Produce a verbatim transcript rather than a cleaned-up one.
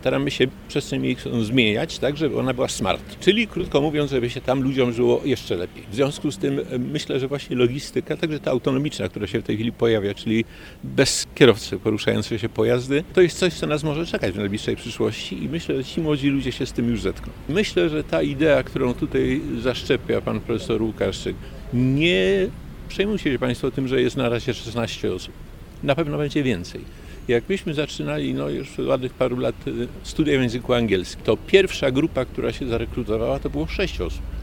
staramy się przestrzeń miejską zmieniać tak, żeby ona była smart. Czyli krótko mówiąc, żeby się tam ludziom żyło jeszcze lepiej. W związku z tym myślę, że właśnie logistyka, także ta autonomiczna, która się w tej chwili pojawia, czyli bez kierowcy poruszające się pojazdy, to jest coś, co nas może czekać w najbliższej przyszłości i myślę, że ci młodzi ludzie się z tym już zetkną. Myślę, że ta idea, którą tutaj zaszczepia pan profesor Łukaszczyk, nie przejmujcie się państwo tym, że jest na razie szesnaście osób. Na pewno będzie więcej. Jak myśmy zaczynali, no już przed ładnych paru lat, studia w języku angielskim, to pierwsza grupa, która się zarekrutowała, to było sześć osób.